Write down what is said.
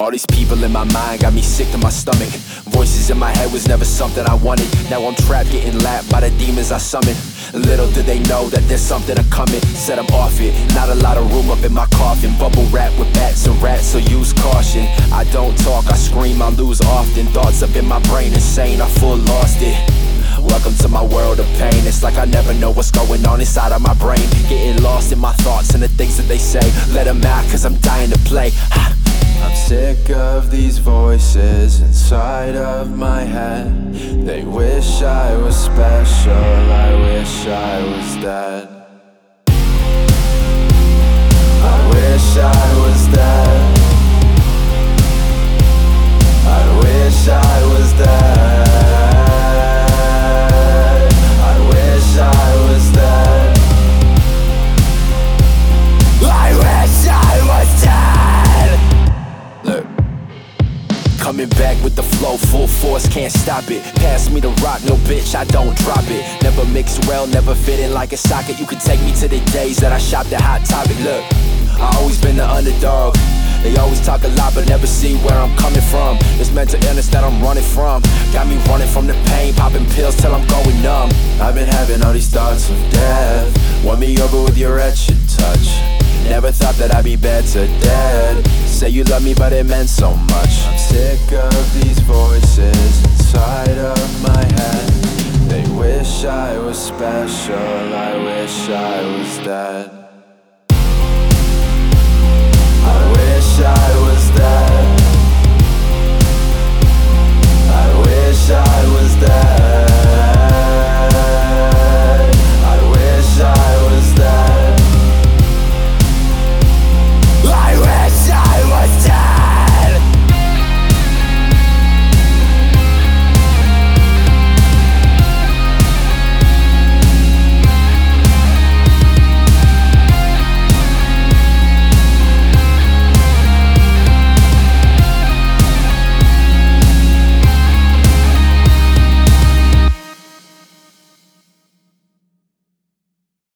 All these people in my mind got me sick to my stomach. Voices in my head was never something I wanted. Now I'm trapped, getting lapped by the demons I summon. Little do they know that there's something coming. Said I'm off it, not a lot of room up in my coffin. Bubble wrap with bats and rats, so use caution. I don't talk, I scream, I lose often. Thoughts up in my brain, insane, I full lost it. Welcome to my world of pain. It's like I never know what's going on inside of my brain. Getting lost in my thoughts and the things that they say. Let them out, cause I'm dying to play. I'm sick of these voices inside of my head. They wish I was special, I wish I was dead. I wish I was dead. I wish I was dead. I wish I was dead. I wish I was dead. Look, coming back with the flow, full force, can't stop it. Pass me the rock, no bitch, I don't drop it. Never mix well, never fit in like a socket. You can take me to the days that I shopped at Hot Topic. Look, I always been the underdog. They always talk a lot but never see where I'm coming from. It's mental illness that I'm running from. Got me running from the pain, popping pills till I'm going numb. I've been having all these thoughts of death. Won me over with your wretched touch. Never thought that I'd be better dead. Say you love me but it meant so much. I'm sick of these voices inside of my head. They wish I was special, I wish I was dead. I wish I